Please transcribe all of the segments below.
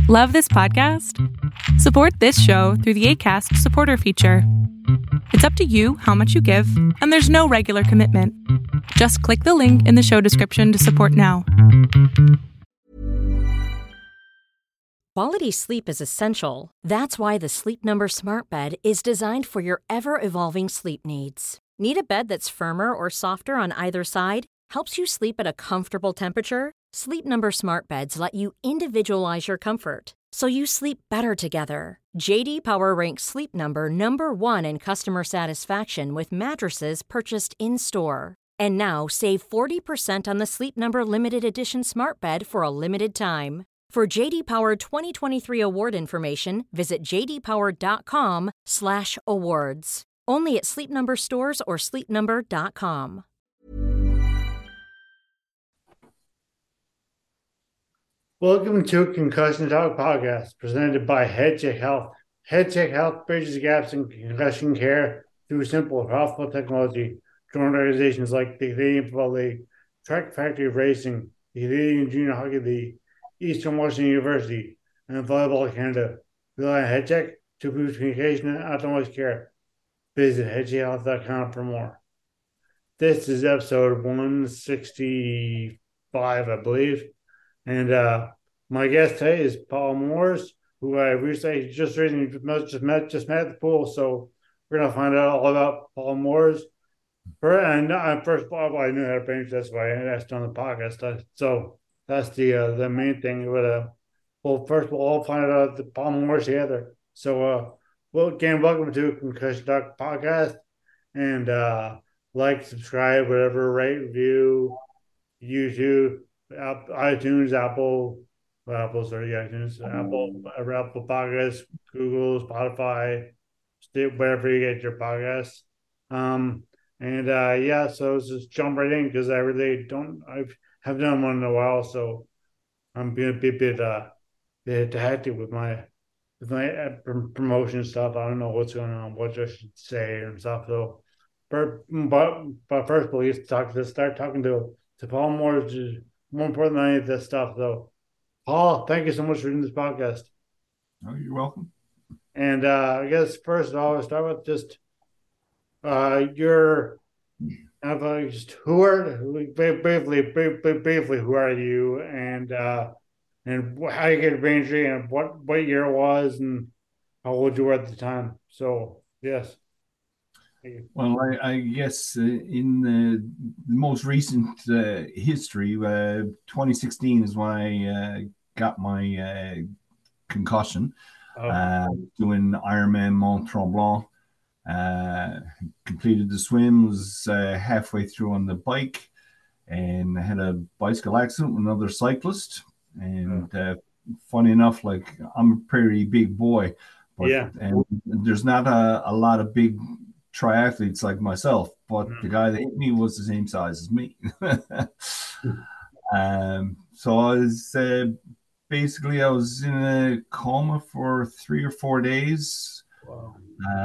Love this podcast? Support this show through the Acast supporter feature. It's up to you how much you give, and there's no regular commitment. Just click the link in the show description to support now. Quality sleep is essential. That's why the Sleep Number Smart Bed is designed for your ever-evolving sleep needs. Need a bed that's firmer or softer on either side? Helps you sleep at a comfortable temperature? Sleep Number Smart Beds let you individualize your comfort, so you sleep better together. J.D. Power ranks Sleep Number number one in customer satisfaction with mattresses purchased in-store. And now, save 40% on the Sleep Number Limited Edition Smart Bed for a limited time. For J.D. Power 2023 award information, visit jdpower.com/awards. Only at Sleep Number stores or sleepnumber.com. Welcome to Concussion Talk Podcast, presented by HeadCheck Health. HeadCheck Health bridges gaps in concussion care through simple, powerful technology. Join organizations like the Canadian Football League, Track Factory Racing, the Canadian Junior Hockey League, Eastern Washington University, and Volleyball Canada. Rely on HeadCheck to boost communication and optimize care. Visit headcheckhealth.com for more. This is episode 165, I believe. And my guest today is Paul Moores, who I recently just met at the pool. So we're gonna find out all about Paul Moores. First of all, I knew how to paint. That's why I asked on the podcast. So that's the main thing. But first of all, I'll find out the Paul Moores together. So again, welcome to Concussion Talk Podcast, and like, subscribe, whatever, rate, review, YouTube, iTunes, Apple Podcasts, Google, Spotify, wherever you get your podcasts. So let's just jump right in, because I haven't done one in a while, so I'm being a bit hectic with my promotion stuff. I don't know what's going on, what I should say and stuff. So, but first, let's start talking to Paul Moores. More important than any of this stuff, though. Paul, thank you so much for doing this podcast. Oh, you're welcome. And I guess first of all, I'll start with just who are you, and how you get brain injury, and what year it was, and how old you were at the time. So yes. Well, I guess in the most recent history, 2016 is when I got my concussion. Doing Ironman Mont Tremblant. Completed the swim, was halfway through on the bike, and I had a bicycle accident with another cyclist. And funny enough, like, I'm a pretty big boy, but and there's not a lot of big triathletes like myself, but the guy that hit me was the same size as me. So I was basically, I was in a coma for 3 or 4 days. Wow.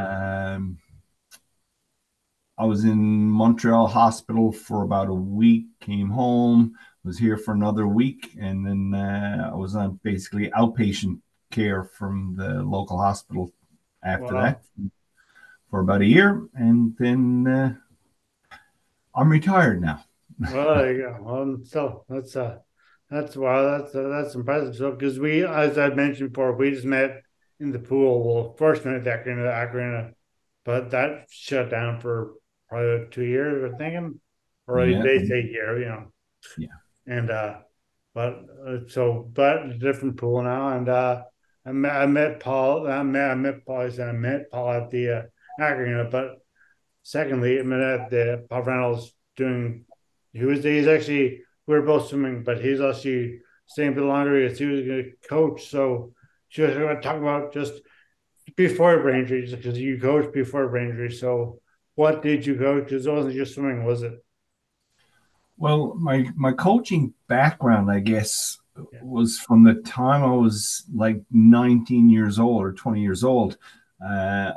I was in Montreal hospital for about a week, came home, was here for another week, and then I was on basically outpatient care from the local hospital after that for about a year, and then I'm retired now. Well, there you go. So that's impressive. So, because we, as I mentioned before, we just met in the pool. Well, first met at Acarina, but that shut down for probably 2 years, we're thinking, or they say year, Yeah. And but a different pool now, and I met Paul. I met Paul at the Acarina, but secondly, I met at the Paul Reynolds doing. He's actually, we were both swimming, but he's actually staying a bit longer because he was going to coach. So she was going to talk about just before brain injuries, because you coached before brain injury. So what did you coach? Because it wasn't just swimming, was it? Well, my coaching background, I guess, was from the time I was like 19 years old or 20 years old. I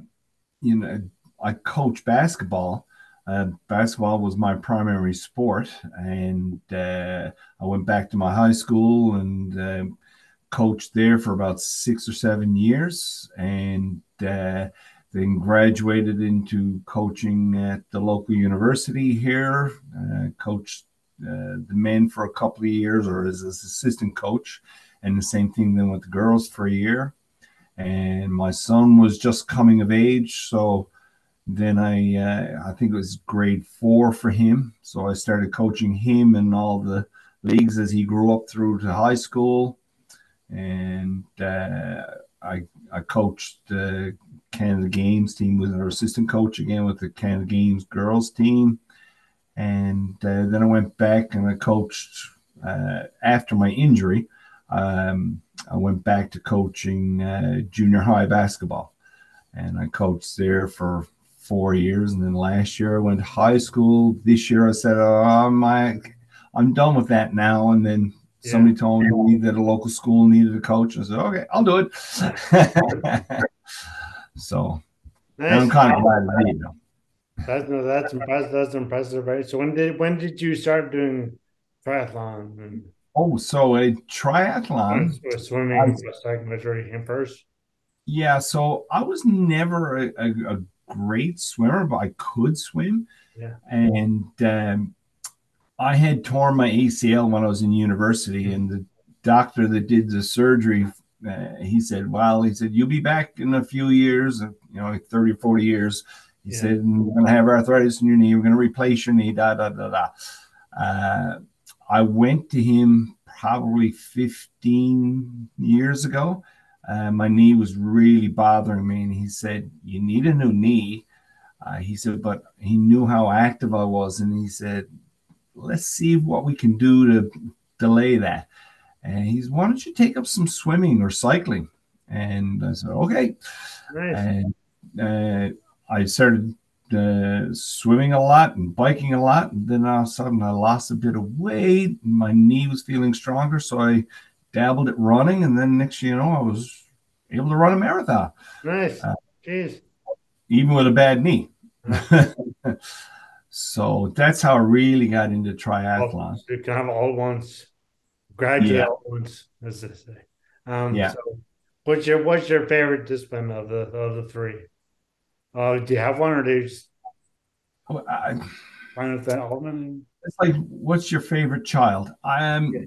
coached basketball. Basketball was my primary sport, and I went back to my high school and coached there for about 6 or 7 years, and then graduated into coaching at the local university here. Coached the men for a couple of years, or as an assistant coach, and the same thing then with the girls for a year. And my son was just coming of age, so then I think it was grade 4 for him. So I started coaching him in all the leagues as he grew up through to high school. And I coached the Canada Games team with our assistant coach again with the Canada Games girls team. And then I went back and I coached after my injury. I went back to coaching junior high basketball, and I coached there for 4 years. And then last year I went to high school. This year I said, I'm done with that now. And then somebody told me that a local school needed a coach. I said, okay, I'll do it. So I'm kind of glad I did. That's impressive. That's impressive, right? So when did you start doing triathlon? So a triathlon. Swimming, which already came first. Yeah, so I was never a great swimmer, but I could swim. Yeah. And I had torn my ACL when I was in university, and the doctor that did the surgery, he said, you'll be back in a few years, like 30 or 40 years. He said, you're going to have arthritis in your knee. We're going to replace your knee, I went to him probably 15 years ago. My knee was really bothering me, and he said, you need a new knee. He said, but he knew how active I was, and he said, let's see what we can do to delay that. And he's, why don't you take up some swimming or cycling? And I said, okay. Nice. And I started swimming a lot and biking a lot. And then all of a sudden I lost a bit of weight. And my knee was feeling stronger. So I dabbled at running. And then next thing you know, I was able to run a marathon. Nice. Jeez. Even with a bad knee. So that's how I really got into triathlon. You can have all once, gradually all once, as they say. So what's your favorite discipline of the three? Do you have one, or do you just find it that often? It's like, what's your favorite child? I'm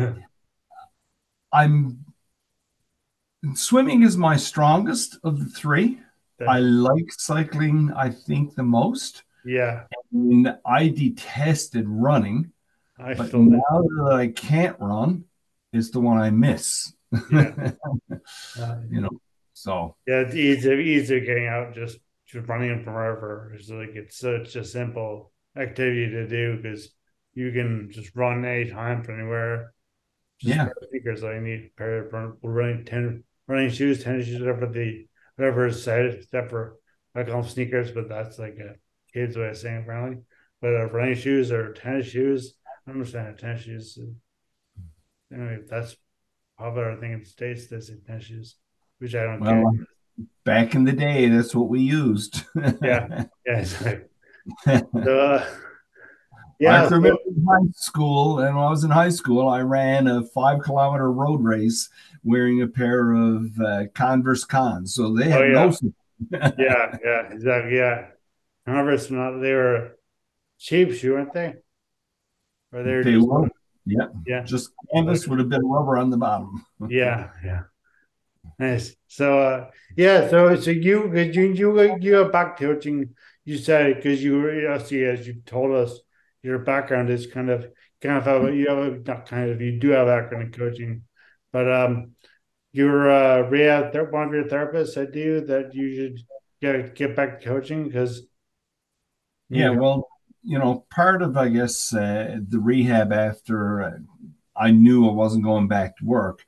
swimming is my strongest of the three. I like cycling, I think, the most. Yeah. And I detested running. But now that I can't run, it's the one I miss. Yeah. So. Yeah, it's easier getting out, just running from wherever. It's such a simple activity to do because you can just run anytime from anywhere. Sneakers, I need a pair of running shoes, tennis shoes, whatever is said, except for I call them sneakers, but that's like a kid's way of saying it apparently. But running shoes or tennis shoes, I understand tennis shoes. Anyway, that's popular. I think in the States they say tennis shoes, which I don't care. Back in the day, that's what we used. Yeah, exactly. I remember in high school, and when I was in high school, I ran a 5-kilometer road race wearing a pair of Converse Cons. So they had no. Yeah, exactly. Yeah, Converse, they were cheap shoe, weren't they? Or they were. Yeah. Just canvas with a bit of rubber on the bottom. Yeah. Nice. So so you are back coaching. You said because you were as you told us, your background is you do have a background in coaching, but your one of your therapists said to you that you should get back to coaching because. Well, part of, I guess, the rehab after I knew I wasn't going back to work.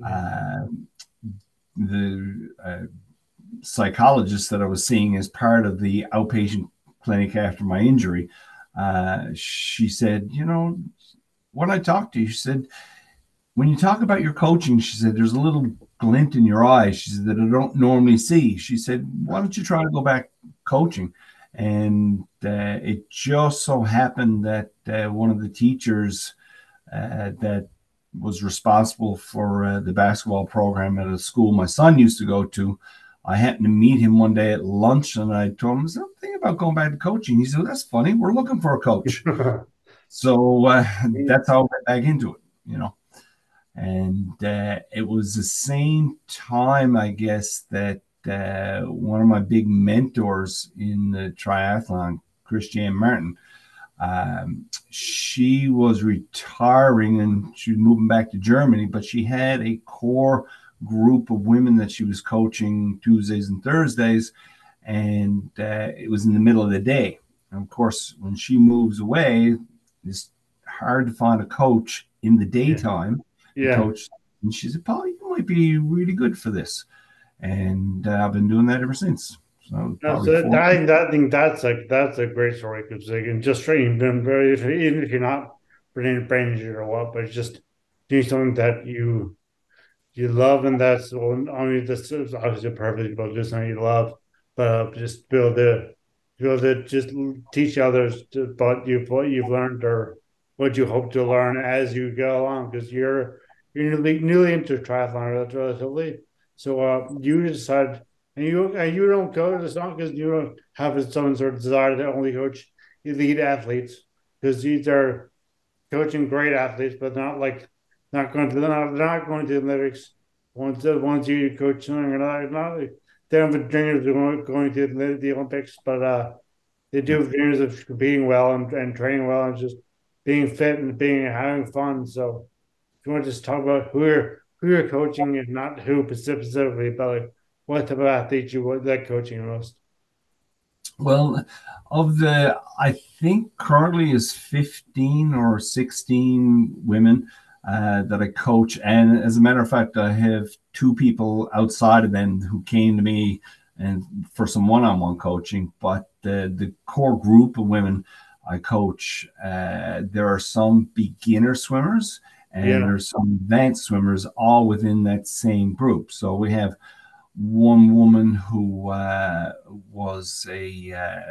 The psychologist that I was seeing as part of the outpatient clinic after my injury, she said, when I talked to you, she said, when you talk about your coaching, she said, there's a little glint in your eyes, she said, that I don't normally see. She said, why don't you try to go back coaching? And it just so happened that one of the teachers that was responsible for the basketball program at a school my son used to go to. I happened to meet him one day at lunch, and I told him, I said, I'm thinking about going back to coaching. He said, that's funny. We're looking for a coach. So that's how I went back into it, And it was the same time, I guess, that one of my big mentors in the triathlon, Christiane Martin, she was retiring and she was moving back to Germany, but she had a core group of women that she was coaching Tuesdays and Thursdays, and it was in the middle of the day. And of course, when she moves away, it's hard to find a coach in the daytime. Yeah. Coach, and she said, Paul, you might be really good for this. And I've been doing that ever since. So I think that's a great story, because they can just train them very, even if you're not brain injured or what, but just doing something that you love, and that's, well, I mean, this is obviously perfect about just something you love, but just be able to just teach others about what you've learned or what you hope to learn as you go along, because you're newly into triathlon relatively. So you decide, and you don't coach. It's not because you don't have some sort of desire to only coach elite athletes, because these are coaching great athletes, but not going to the Olympics. Once you coach them, not they don't have dreams of going to the Olympics, but they do have dreams of competing well and training well and just being fit and having fun. So if you want to just talk about who you're coaching, and not who specifically, but like what type of athlete you would like coaching most. Well, I think currently is 15 or 16 women that I coach. And as a matter of fact, I have two people outside of them who came to me and for some one-on-one coaching. But the core group of women I coach, there are some beginner swimmers and there's some advanced swimmers all within that same group. So we have one woman who was a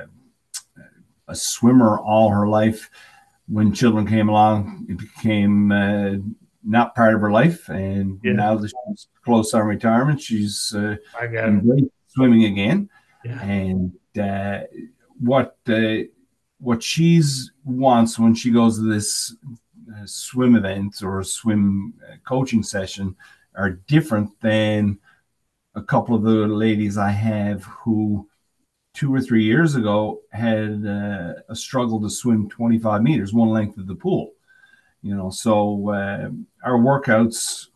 swimmer all her life. When children came along, it became not part of her life, and now that she's close on retirement, she's embraced swimming again. And what she's wants when she goes to this swim event or a swim coaching session are different than a couple of the ladies I have who 2 or 3 years ago had a struggle to swim 25 meters, one length of the pool. So our workouts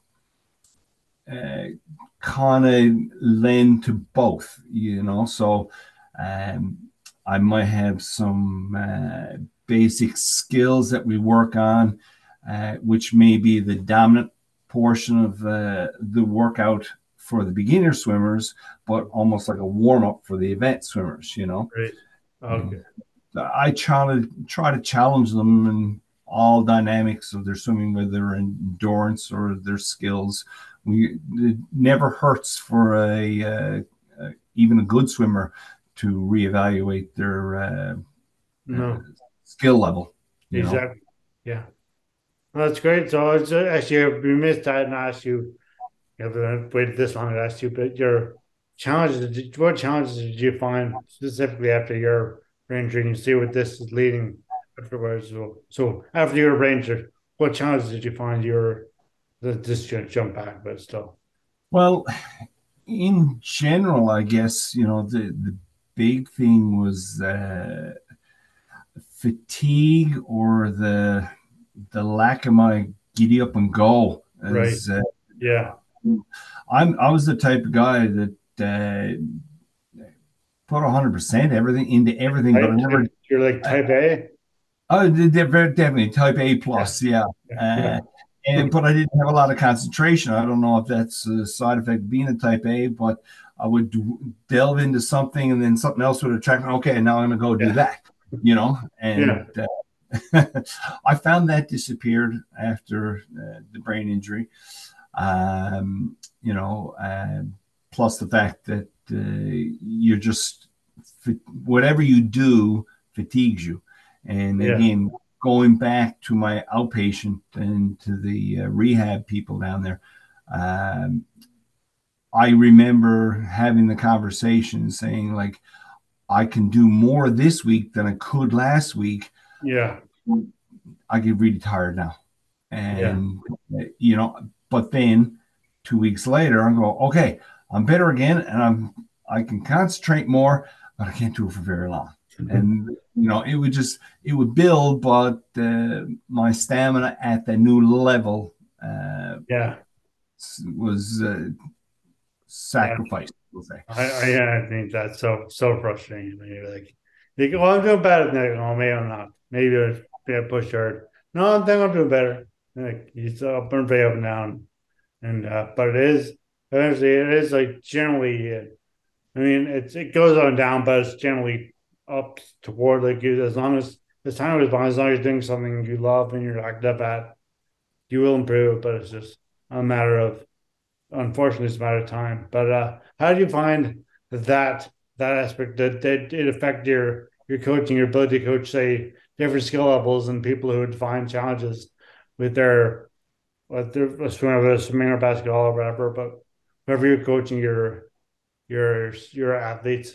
kind of lend to both, So I might have some basic skills that we work on, which may be the dominant portion of the workout for the beginner swimmers, but almost like a warm-up for the advanced swimmers, Right. Okay. I try to challenge them in all dynamics of their swimming, whether their endurance or their skills. It never hurts for even a good swimmer to reevaluate their skill level. Exactly. Yeah. Well, that's great. So actually, we missed that and asked you. You haven't waited this long to ask you, but what challenges did you find specifically after your injury? And you see what this is leading afterwards. So after your ranger, what challenges did you find this jump back, but still? Well, in general, I guess, the big thing was fatigue or the lack of my giddy up and go. Right. I was the type of guy that put 100% everything into everything, but I never. You're like type A. Oh, definitely type A plus, yeah. But I didn't have a lot of concentration. I don't know if that's a side effect of being a type A, but I would delve into something and then something else would attract me. Okay, now I'm going to go do that, And I found that disappeared after the brain injury. Plus the fact that you're just, whatever you do fatigues you. And again, going back to my outpatient and to the rehab people down there, I remember having the conversation saying, like, I can do more this week than I could last week. Yeah. I get really tired now. And, but then 2 weeks later, I go, okay, I'm better again. And I can concentrate more, but I can't do it for very long. And, it would build, but my stamina at the new level was sacrificed. We'll say. I think that's so frustrating. You're like, well, I'm doing better. Like, oh, maybe I'm not. Maybe I pushed hard. No, I think I'm doing better. Like, it's up and down, and but it is eventually like generally. It goes on and down, but it's generally up toward like you. As long as time goes by, as long as you're doing something you love and you're active at, you will improve. But it's just a matter of. Unfortunately, it's a matter of time. But how do you find that aspect that it affect your coaching, your ability to coach, say, different skill levels and people who would find challenges with their swimming or basketball or whatever, but whenever you're coaching your athletes,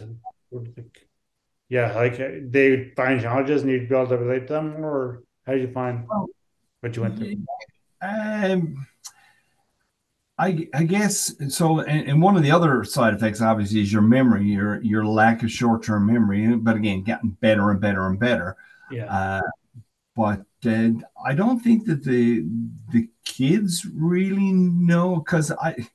like they find challenges and you'd be able to relate to them, or how do you find what you went through? I guess so. And one of the other side effects, obviously, is your memory, your lack of short-term memory. But again, getting better and better and better. Yeah. But I don't think that the kids really know, because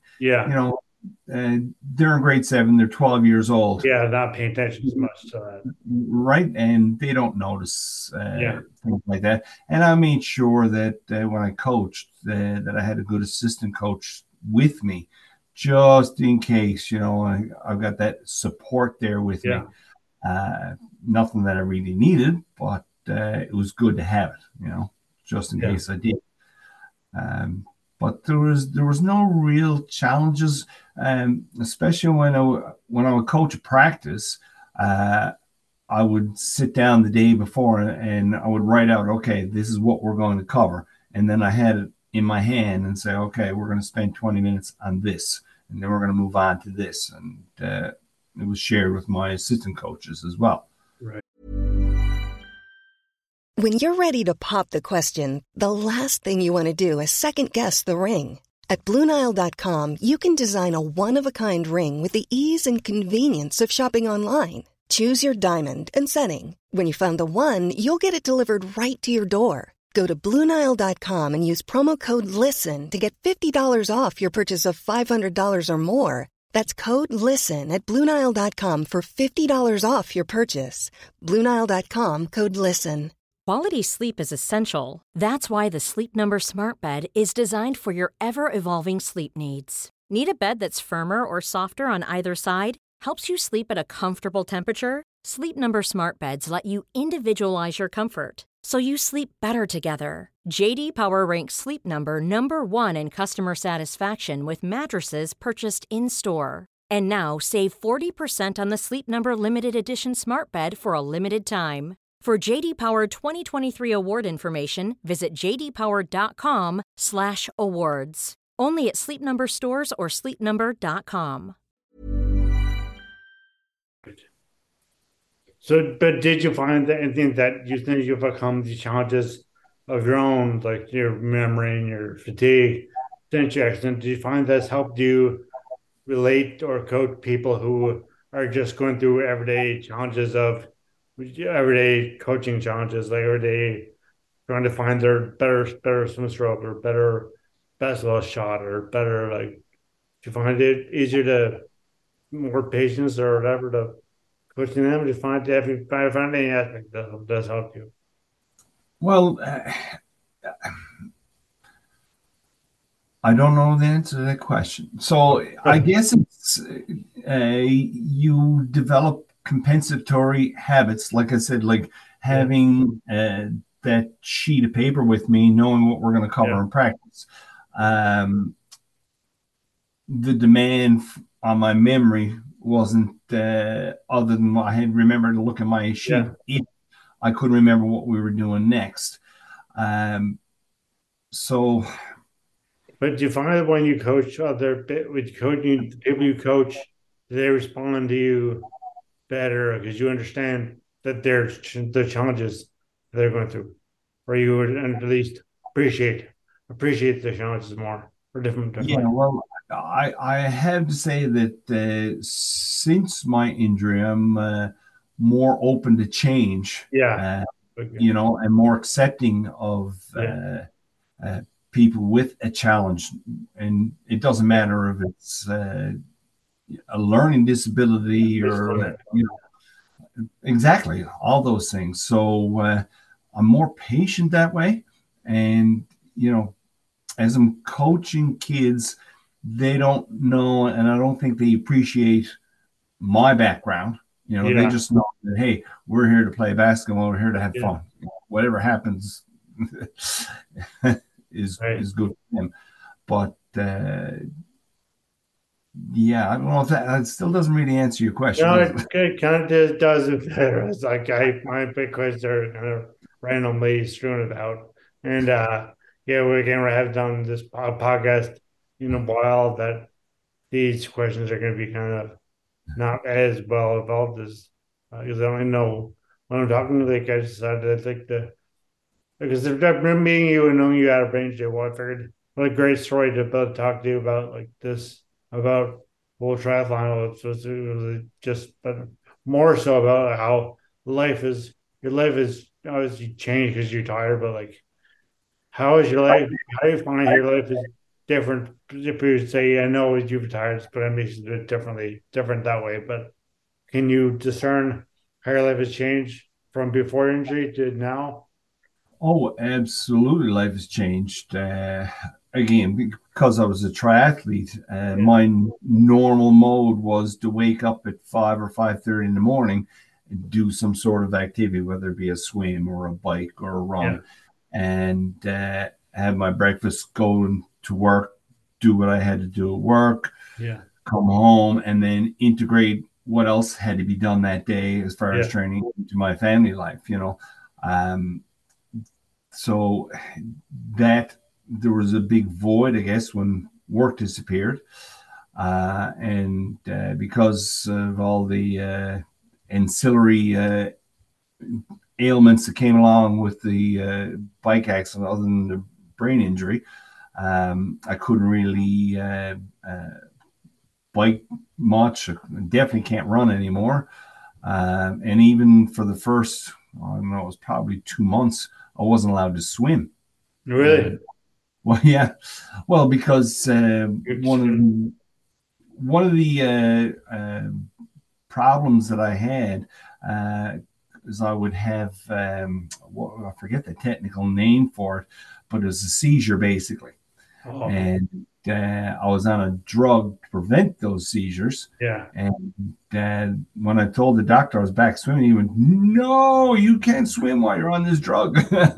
they're in grade 7, they're 12 years old. Yeah, not paying attention as much to that. Right, and they don't notice things like that. And I made sure that when I coached, that I had a good assistant coach with me, just in case, I've got that support there with me. Nothing that I really needed, but it was good to have it, just in case I did. But there was no real challenges, especially when I would coach a practice. I would sit down the day before and I would write out, okay, this is what we're going to cover, and then I had it in my hand and say, okay, we're going to spend 20 minutes on this, and then we're going to move on to this, and it was shared with my assistant coaches as well. Right. When you're ready to pop the question, the last thing you want to do is second guess the ring. At BlueNile.com, you can design a one-of-a-kind ring with the ease and convenience of shopping online. Choose your diamond and setting. When you find the one, you'll get it delivered right to your door. Go to BlueNile.com and use promo code LISTEN to get $50 off your purchase of $500 or more. That's code LISTEN at BlueNile.com for $50 off your purchase. BlueNile.com, code LISTEN. Quality sleep is essential. That's why the Sleep Number Smart Bed is designed for your ever-evolving sleep needs. Need a bed that's firmer or softer on either side? Helps you sleep at a comfortable temperature? Sleep Number Smart Beds let you individualize your comfort, so you sleep better together. J.D. Power ranks Sleep Number number 1 in customer satisfaction with mattresses purchased in-store. And now, save 40% on the Sleep Number Limited Edition Smart Bed for a limited time. For J.D. Power 2023 award information, visit jdpower.com/awards. Only at Sleep Number stores or sleepnumber.com. So, but did you find that anything that you think you've overcome the challenges of your own, like your memory and your fatigue, since your accident? Did you find that's helped you relate or coach people who are just going through everyday challenges of everyday coaching challenges, like every day trying to find their better swim stroke or better basketball shot or better, like, do you find it easier to more patience or whatever to coaching them? Do you find any aspect that does help you? Well, I don't know the answer to that question. So I guess it's you develop compensatory habits, like I said, like having that sheet of paper with me, knowing what we're going to cover in practice. The demand on my memory wasn't other than I had remembered to look at my sheet. I couldn't remember what we were doing next. So But do you find that when you coach with coaching the people you coach, do they respond to you better because you understand that there's the challenges they're going through, or you would at least appreciate the challenges more for different yeah, like well, I have to say that since my injury, I'm more open to change, yeah, okay. and more accepting of Yeah, uh, people with a challenge. And it doesn't yeah, matter if it's a learning disability just or, learn. exactly all those things. So I'm more patient that way. And, as I'm coaching kids, they don't know, and I don't think they appreciate my background. They Yeah, just know that, hey, we're here to play basketball. We're here to have yeah, fun. Whatever happens right. is good for them. But yeah, I don't know if that still doesn't really answer your question, No, does it? it kind of does it better. It's like my big questions are kind of randomly strewn about, and yeah, we're gonna have done this podcast in a while that these questions are going to be kind of not as well evolved as because I only know when I'm talking to the guys decided I think because if I've been meeting you and knowing you had a brain injury, well, I figured what a great story to talk to you about like this about full triathlon. It was just but more so about how life is your life is obviously changed because you're tired, but like how is your life? How do you find your life is different? If you say, I know you've retired, but I'm used to it different that way. But can you discern how your life has changed from before injury to now? Oh, absolutely. Life has changed. Again, because I was a triathlete, Yeah, my normal mode was to wake up at 5 or 5:30 in the morning and do some sort of activity, whether it be a swim or a bike or a yeah, run, and have my breakfast, go to work, do what I had to do at work, yeah, come home, and then integrate what else had to be done that day as far as yeah, training into my family life. Um, so that there was a big void, I guess, when work disappeared. And because of all the ancillary ailments that came along with the bike accident, other than the brain injury, I couldn't really bike much. I definitely can't run anymore. And even for the first, I don't know, it was probably 2 months, I wasn't allowed to swim. Uh, really. well, yeah, well, because one of Good. the problems that I had is I would have I forget the technical name for it, but it was a seizure basically, Oh, and I was on a drug to prevent those seizures. yeah, And when I told the doctor I was back swimming, he went, "No, you can't swim while you're on this drug."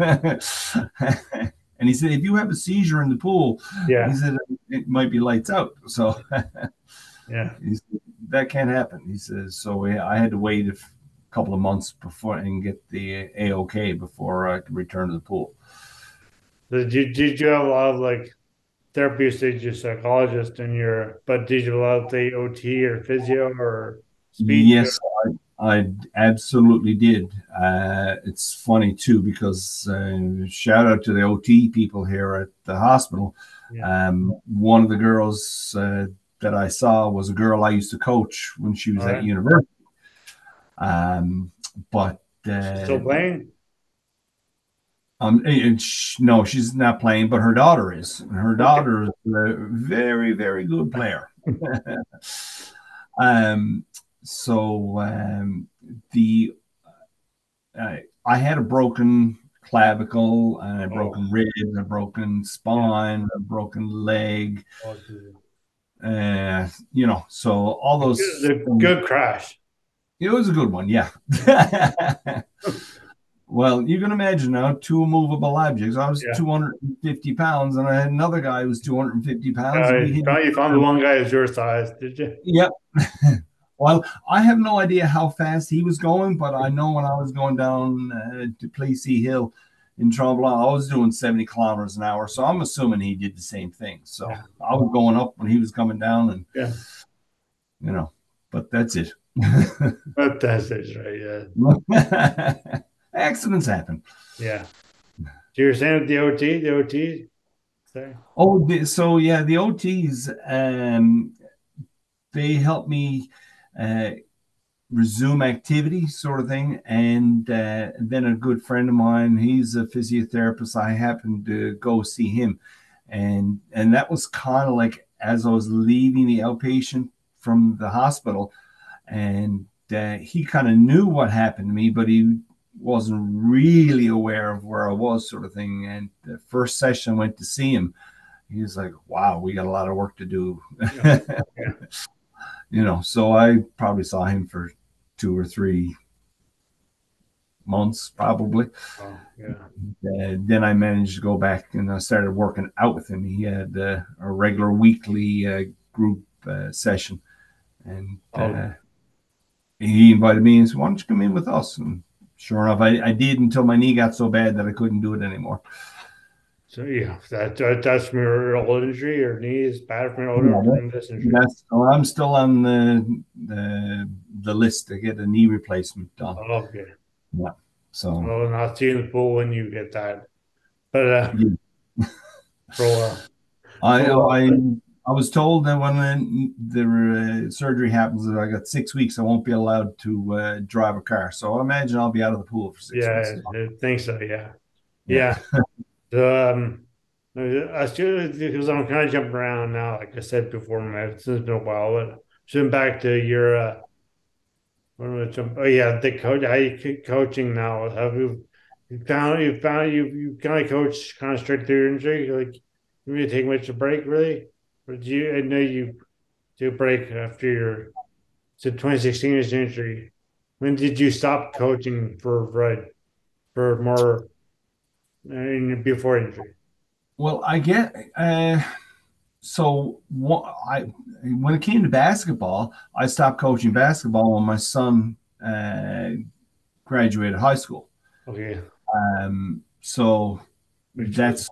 And he said, "If you have a seizure in the pool," he yeah, said, "it might be lights out." So yeah. he said, that can't happen. He says, so I had to wait a couple of months before and get the A-OK before I could return to the pool. So did you have a lot of like therapy stage your psychologist in your but did you have the OT or physio or speech? Yes, I absolutely did. It's funny too because shout out to the OT people here at the hospital. Yeah. One of the girls that I saw was a girl I used to coach when she was All at right. university. But She's still playing? no, she's not playing, but her daughter is. Her Okay. daughter is a very, very good player. um, so the I had a broken clavicle and a Oh, broken rib, a broken yeah. spine, a broken leg. Oh, Jesus. So all Good, those a things. good crash. It was a good one, yeah. Well, you can imagine now two movable objects. I was Yeah. 250 pounds, and I had another guy who was 250 pounds, and we hit. You found the one guy who's your size, did you? Yep. Well, I have no idea how fast he was going, but I know when I was going down to Placey Hill, in trouble. I was doing 70 kilometers an hour. So I'm assuming he did the same thing. So I was going up when he was coming down, and, but that's it. But that's it, right? Yeah. Accidents happen. Yeah. So you're saying with the OT? Sorry. Oh, the OTs, they help me resume activity sort of thing. And then a good friend of mine, he's a physiotherapist. I happened to go see him. And that was kind of like as I was leaving the outpatient from the hospital, and he kind of knew what happened to me, but he wasn't really aware of where I was sort of thing. And the first session I went to see him, he was like, wow, we got a lot of work to do. Yeah. So I probably saw him for 2 or 3 months, probably. Oh, yeah. Then I managed to go back and I started working out with him. He had a regular weekly group session, and he invited me and said, why don't you come in with us? And sure enough, I did, until my knee got so bad that I couldn't do it anymore. So yeah, that's from your old injury. Your knee is bad from your old injury. I'm still on the list to get a knee replacement done. Oh, okay. Yeah. So not seeing the pool when you get that, but for a while. I was told that when the surgery happens, that I got 6 weeks, I won't be allowed to drive a car. So I imagine I'll be out of the pool for 6 weeks. Yeah, I think so. Yeah. I still, because I'm kind of jumping around now, like I said before, it's been a while. But zoom back to your, the coach. How you coaching now? Have you kind of coach kind of straight through your injury? Like, you really take much a break, really? Or did you? I know you do a break after your 2016 is injury. When did you stop coaching for more before injury? Well, I get so when it came to basketball, I stopped coaching basketball when my son graduated high school. Okay. So that's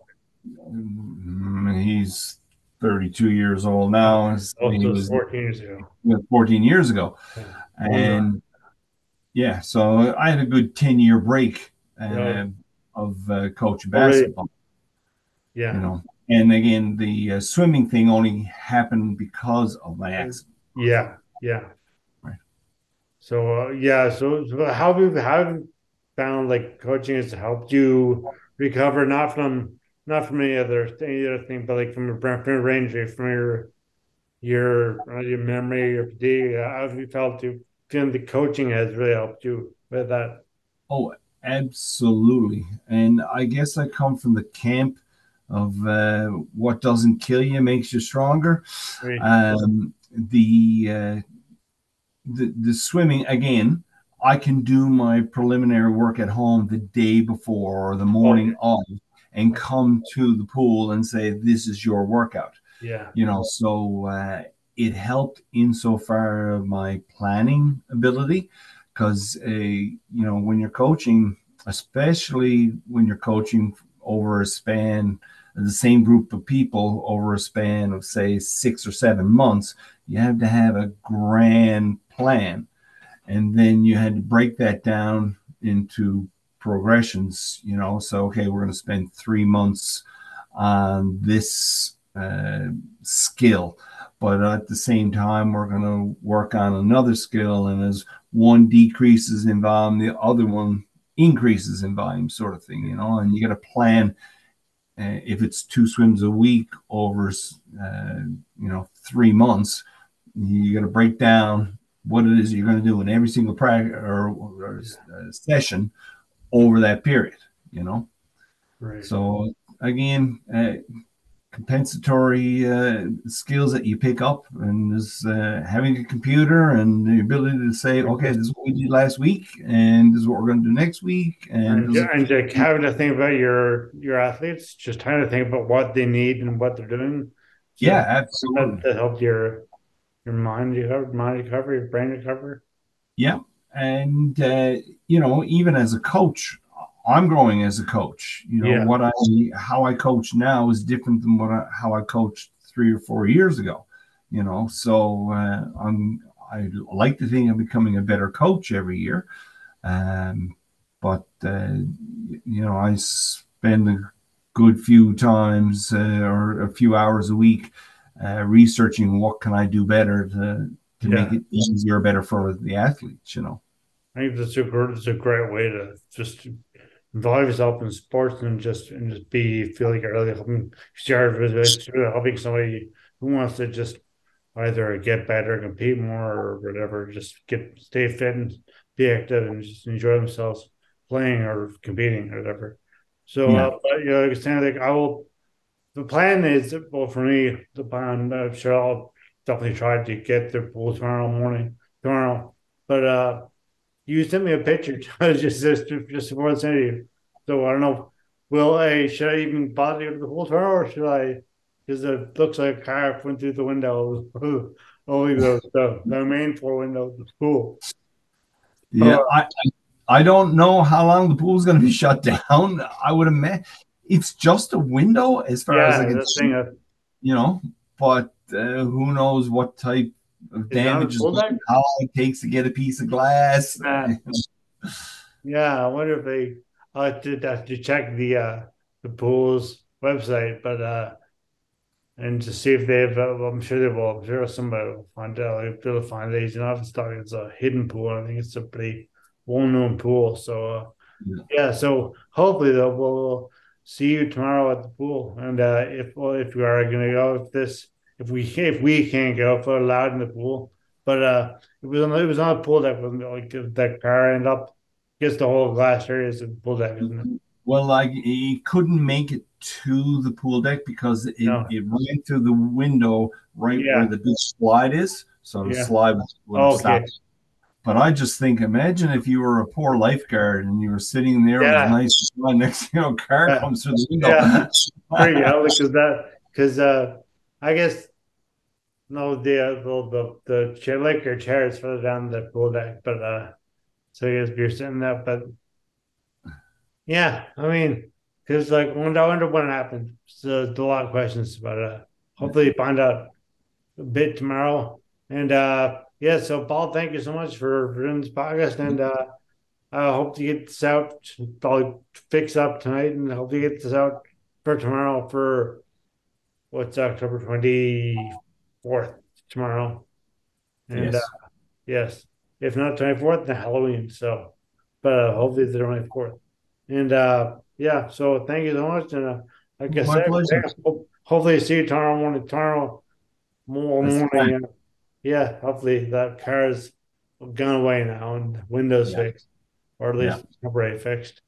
he's 32 years old now. He was 14 years ago. 14 years ago. Yeah. And so I had a good 10-year break of coaching basketball. Yeah. And again, the swimming thing only happened because of my accident. Yeah. Right. So so how have you found like coaching has helped you recover not from any other thing, but like from your injury, from your memory, your fatigue? How have you felt feeling the coaching has really helped you with that? Oh, absolutely. And I guess I come from the camp of what doesn't kill you makes you stronger. Right. The swimming, again, I can do my preliminary work at home the day before or the morning of, and come to the pool and say, this is your workout. Yeah. So it helped insofar of my planning ability, because when you're coaching, especially when you're coaching over a span of the same group of people over a span of, say, 6 or 7 months, you have to have a grand plan. And then you had to break that down into progressions, so, okay, we're going to spend 3 months on this skill, but at the same time, we're going to work on another skill. And as one decreases in volume, the other one increases in volume, sort of thing, and you got to plan. If it's 2 swims a week over, 3 months, you got to break down what it is you're going to do in every single practice or session over that period, Right. So again, compensatory skills that you pick up, and is having a computer and the ability to say, okay, this is what we did last week, and this is what we're going to do next week, and like having to think about your athletes, just trying to think about what they need and what they're doing. So yeah, absolutely. That helped your mind recover, your brain recover. Yeah, and even as a coach, I'm growing as a coach. Yeah. How I coach now is different than how I coached 3 or 4 years ago. So I like to think I'm becoming a better coach every year. But I spend a good few times or a few hours a week researching what can I do better to make Yeah. it easier, better for the athletes. I think that's a great way to just involve yourself in sports and just feel like you're really helping start with helping somebody who wants to just either get better, compete more, or whatever, just stay fit and be active and just enjoy themselves playing or competing or whatever. So, Yeah. but, like I said, like I will. The plan is, well, for me, the plan. I'm sure I'll definitely try to get the pool tomorrow morning. Tomorrow, but you sent me a picture just before the interview. So I don't know. Should I even bother to go to the pool tomorrow, or should I? Because it looks like a car went through the window. Only the main floor window of the pool. Yeah, Oh, I don't know how long the pool's going to be shut down. I would imagine it's just a window as far as I yeah, can this see, thing you know, but who knows what type of is it on the damage is pool deck. how long it takes to get a piece of glass. Yeah, I wonder if they. I did have to check the pool's website, but and to see if they've. I'm sure they will. I'm sure somebody will find out. They'll find it. It's not. It's a hidden pool. I think it's a pretty well-known pool. So Yeah. yeah. So hopefully though we'll see you tomorrow at the pool. And if we are going to go, if we can't go, if we're allowed in the pool, but it was on a pool deck. Wasn't it? Like if that car end up gets the whole glass area is the pool deck, isn't it? Well, like he couldn't make it to the pool deck because No. it ran through the window right where Yeah. the big slide is. So the Yeah. slide would have Okay. stopped. But I just think, imagine if you were a poor lifeguard and you were sitting there, it was Yeah. nice, next car Yeah. comes through the Yeah. window. Pretty yeah, because I guess no the chair liquor chairs further down the pool deck, but so I guess you're sitting there, but yeah, I mean, because like I wonder what happened. So there's a lot of questions, but hopefully find out a bit tomorrow. And yeah, so Paul, thank you so much for doing this podcast, and I hope to get this out, probably fix up tonight, and hope to get this out for tomorrow for what's October 24th tomorrow. And Yes. yes, if not 24th, then Halloween. So, but hopefully it's the 24th. And yeah, so thank you so much. And like I My said, pleasure. hopefully see you tomorrow morning. That's Morning. fine. Yeah, hopefully that car's gone away now and the windows Yeah. fixed, or at Yeah. least temporarily fixed.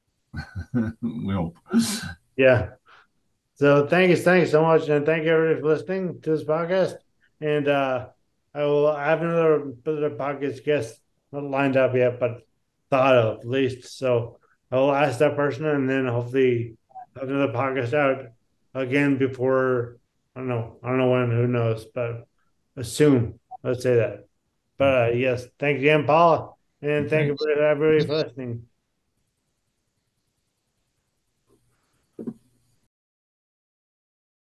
We hope. Yeah. So thanks so much, and thank you everybody for listening to this podcast. And I have another podcast guest not lined up yet, but thought of at least. So I will ask that person, and then hopefully have another podcast out again before I don't know when, who knows, but soon. Let's say that. But yes, thank you again, Paula, and thank you Thanks. for everybody for listening.